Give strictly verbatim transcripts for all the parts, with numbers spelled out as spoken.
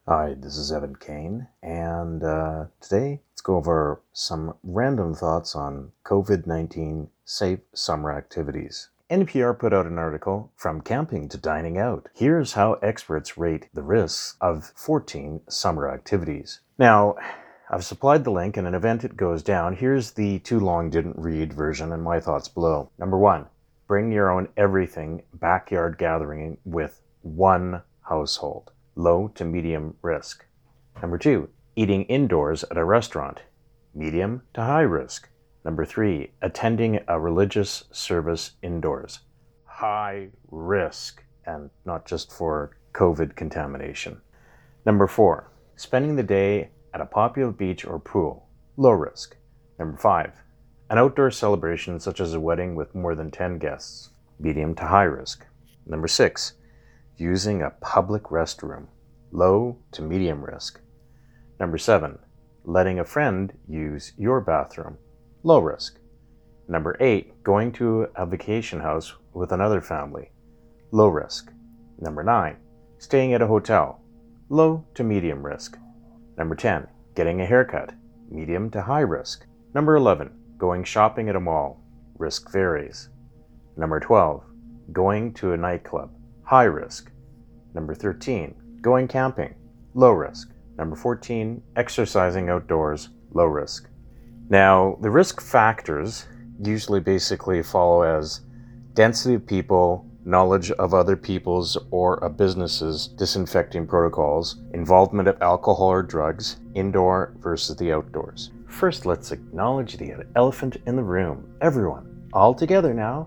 Hi, this is Evan Kane, and uh, today let's go over some random thoughts on COVID nineteen safe summer activities. N P R put out an article, From Camping to Dining Out. Here's how experts rate the risks of fourteen summer activities. Now, I've supplied the link in an event it goes down. Here's the too long didn't read version and my thoughts below. Number one, bring your own everything backyard gathering with one household. Low to medium risk. Number two, eating indoors at a restaurant. Medium to high risk. Number three, attending a religious service indoors. High risk, and not just for COVID contamination. Number four, spending the day at a popular beach or pool. Low risk. Number five, an outdoor celebration such as a wedding with more than ten guests. Medium to high risk. Number six, using a public restroom. Low to medium risk. Number seven, letting a friend use your bathroom. Low risk. Number eight, going to a vacation house with another family. Low risk. Number nine, staying at a hotel. Low to medium risk. Number ten, getting a haircut. Medium to high risk. Number eleven, going shopping at a mall. Risk varies. Number twelve, going to a nightclub. High risk. Number thirteen, going camping. Low risk. Number fourteen, exercising outdoors. Low risk. Now, the risk factors usually basically follow as density of people, knowledge of other people's or a business's disinfecting protocols, involvement of alcohol or drugs, indoor versus the outdoors. First, let's acknowledge the elephant in the room. Everyone, all together now.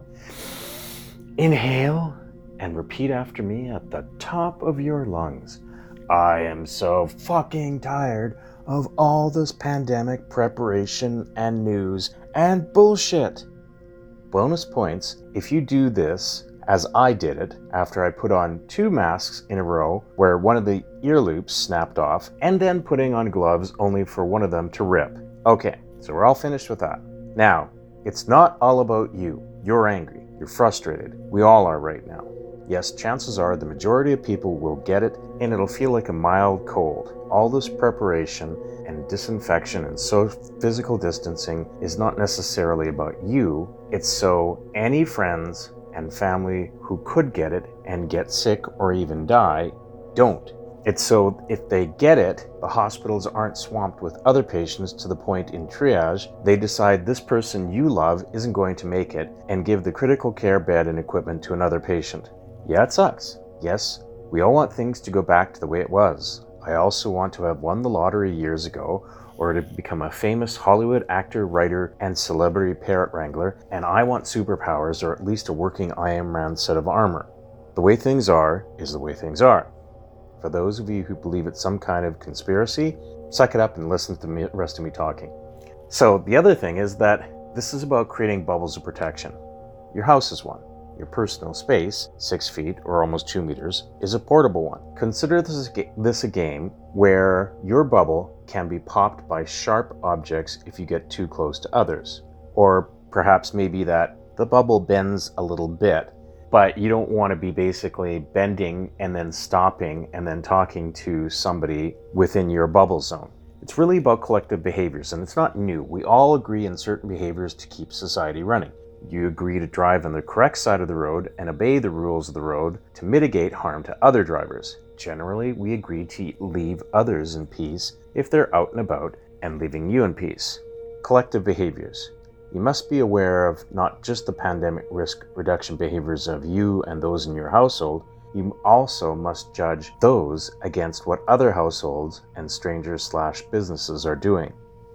Inhale and repeat after me at the top of your lungs. I am so fucking tired of all this pandemic preparation and news and bullshit. Bonus points if you do this as I did it after I put on two masks in a row where one of the ear loops snapped off and then putting on gloves only for one of them to rip. Okay, so we're all finished with that. Now, it's not all about you. You're angry. You're frustrated. We all are right now. Yes, chances are the majority of people will get it and it'll feel like a mild cold. All this preparation and disinfection and so physical distancing is not necessarily about you. It's so any friends and family who could get it and get sick or even die don't. It's so if they get it, the hospitals aren't swamped with other patients to the point in triage, they decide this person you love isn't going to make it and give the critical care bed and equipment to another patient. Yeah, it sucks. Yes, we all want things to go back to the way it was. I also want to have won the lottery years ago or to become a famous Hollywood actor, writer, and celebrity parrot wrangler, and I want superpowers or at least a working Iron Man set of armor. The way things are is the way things are. For those of you who believe it's some kind of conspiracy, suck it up and listen to the rest of me talking. So the other thing is that this is about creating bubbles of protection. Your house is one. Your personal space, six feet or almost two meters, is a portable one. Consider this a, ga- this a game where your bubble can be popped by sharp objects if you get too close to others. Or perhaps maybe that the bubble bends a little bit, but you don't want to be basically bending and then stopping and then talking to somebody within your bubble zone. It's really about collective behaviors, and it's not new. We all agree in certain behaviors to keep society running. You agree to drive on the correct side of the road and obey the rules of the road to mitigate harm to other drivers. Generally, we agree to leave others in peace if they're out and about and leaving you in peace. Collective behaviors. You must be aware of not just the pandemic risk reduction behaviors of you and those in your household, you also must judge those against what other households and strangers slash businesses are doing.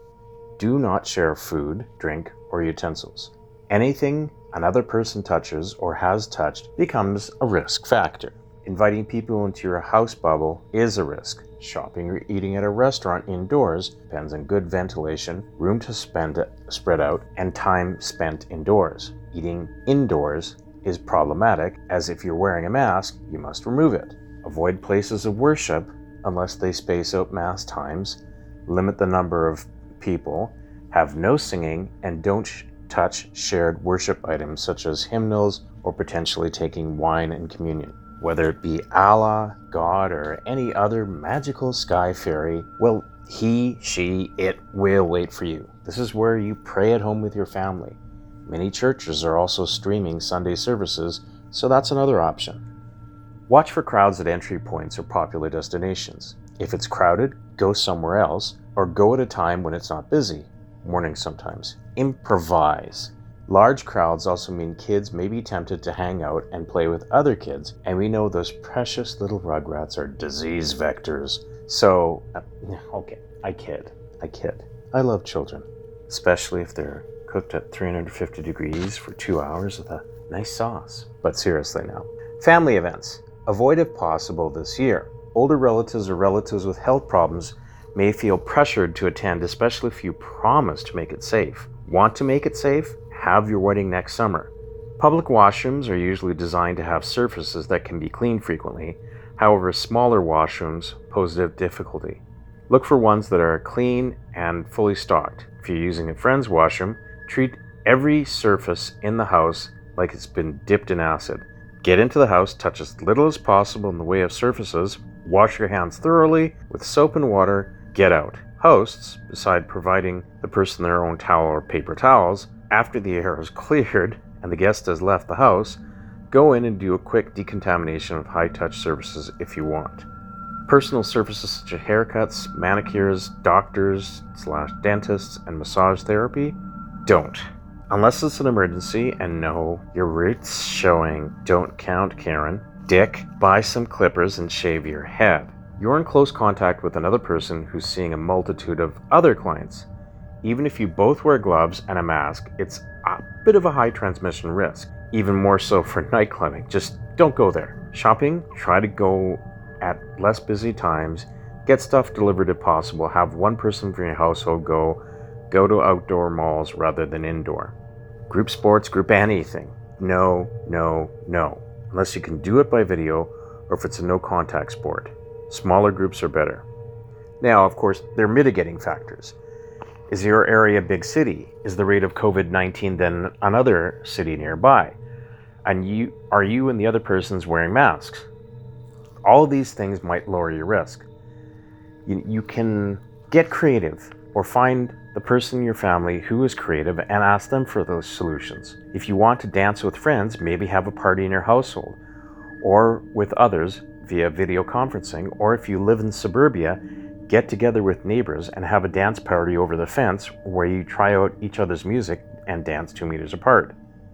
Do not share food, drink, or utensils. Anything another person touches or has touched becomes a risk factor. Inviting people into your house bubble is a risk. Shopping or eating at a restaurant indoors depends on good ventilation, room to spend, spread out, and time spent indoors. Eating indoors is problematic, as if you're wearing a mask, you must remove it. Avoid places of worship unless they space out mass times, limit the number of people, have no singing, and don't sh- touch shared worship items such as hymnals or potentially taking wine and communion. Whether it be Allah, God, or any other magical sky fairy, well, he, she, it will wait for you. This is where you pray at home with your family. Many churches are also streaming Sunday services, so that's another option. Watch for crowds at entry points or popular destinations. If it's crowded, go somewhere else, or go at a time when it's not busy. Mornings sometimes. Improvise. Large crowds also mean kids may be tempted to hang out and play with other kids, and we know those precious little rugrats are disease vectors. So, uh, okay, I kid. I kid. I love children, especially if they're cooked at three hundred fifty degrees for two hours with a nice sauce. But seriously now. Family events. Avoid if possible this year. Older relatives or relatives with health problems may feel pressured to attend, especially if you promise to make it safe. Want to make it safe? Have your wedding next summer. Public washrooms are usually designed to have surfaces that can be cleaned frequently. However, smaller washrooms pose a difficulty. Look for ones that are clean and fully stocked. If you're using a friend's washroom, treat every surface in the house like it's been dipped in acid. Get into the house, touch as little as possible in the way of surfaces, wash your hands thoroughly with soap and water, get out. Hosts, beside providing the person their own towel or paper towels, after the air is cleared and the guest has left the house, go in and do a quick decontamination of high-touch surfaces if you want. Personal surfaces such as haircuts, manicures, doctors slash dentists, and massage therapy, don't. Unless it's an emergency, and no, your roots showing don't count, Karen. Dick, buy some clippers and shave your head. You're in close contact with another person who's seeing a multitude of other clients. Even if you both wear gloves and a mask, it's a bit of a high transmission risk. Even more so for nightclubbing. Just don't go there. Shopping, try to go at less busy times. Get stuff delivered if possible. Have one person from your household go. Go to outdoor malls rather than indoor. Group sports, group anything. No, no, no. Unless you can do it by video or if it's a no-contact sport. Smaller groups are better. Now, of course, there are mitigating factors. Is your area a big city? Is the rate of covid nineteen then another city nearby? And you are you and the other person's wearing masks? All of these things might lower your risk. You, you can get creative or find the person in your family who is creative and ask them for those solutions. If you want to dance with friends, maybe have a party in your household or with others via video conferencing, or if you live in suburbia, get together with neighbors and have a dance party over the fence where you try out each other's music and dance two meters apart.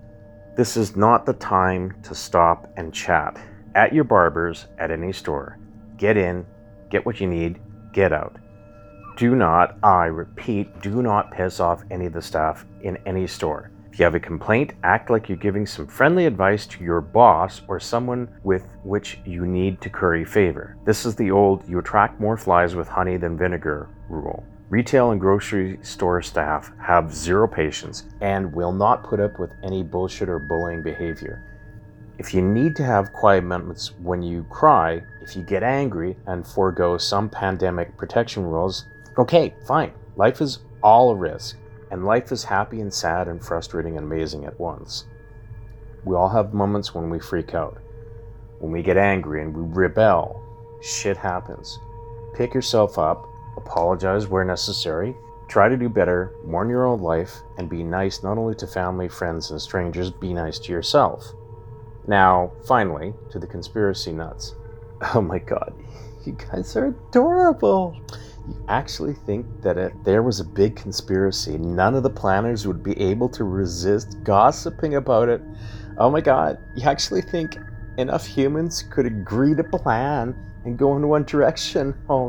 This is not the time to stop and chat. At your barber's, at any store, get in, get what you need, get out. Do not, I repeat, do not piss off any of the staff in any store. If you have a complaint, act like you're giving some friendly advice to your boss or someone with which you need to curry favor. This is the old, you attract more flies with honey than vinegar rule. Retail and grocery store staff have zero patience and will not put up with any bullshit or bullying behavior. If you need to have quiet moments when you cry, if you get angry and forego some pandemic protection rules, okay, fine. Life is all a risk. And life is happy and sad and frustrating and amazing at once. We all have moments when we freak out, when we get angry and we rebel. Shit happens. Pick yourself up, apologize where necessary, try to do better, mourn your own life, and be nice not only to family, friends, and strangers, be nice to yourself. Now, finally, to the conspiracy nuts. Oh my god, you guys are adorable. You actually think that if there was a big conspiracy, none of the planners would be able to resist gossiping about it? Oh my god, you actually think enough humans could agree to plan and go in one direction? Oh,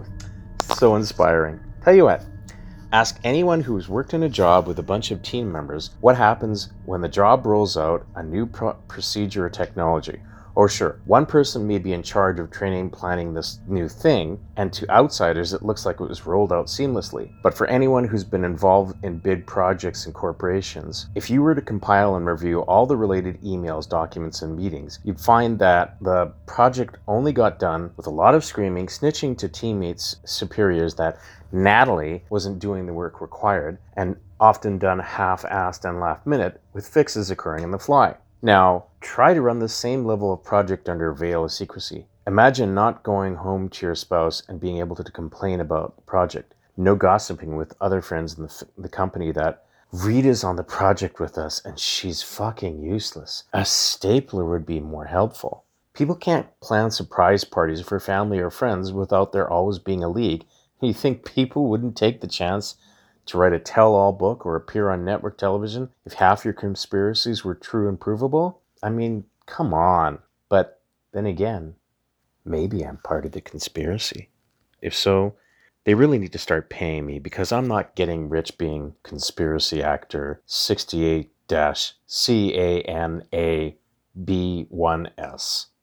so inspiring. Tell you what, ask anyone who's worked in a job with a bunch of team members what happens when the job rolls out a new pro- procedure or technology. Or sure, one person may be in charge of training, planning this new thing, and to outsiders it looks like it was rolled out seamlessly. But for anyone who's been involved in big projects and corporations, if you were to compile and review all the related emails, documents, and meetings, you'd find that the project only got done with a lot of screaming, snitching to teammates, superiors that Natalie wasn't doing the work required, and often done half-assed and last minute, with fixes occurring in the fly. Now, try to run the same level of project under veil of secrecy. Imagine not going home to your spouse and being able to complain about the project. No gossiping with other friends in the, f- the company that Rita's on the project with us and she's fucking useless. A stapler would be more helpful. People can't plan surprise parties for family or friends without there always being a leak. You think people wouldn't take the chance to write a tell-all book or appear on network television if half your conspiracies were true and provable? I mean, come on. But then again, maybe I'm part of the conspiracy. If so, they really need to start paying me because I'm not getting rich being conspiracy actor sixty-eight C A N A B one S.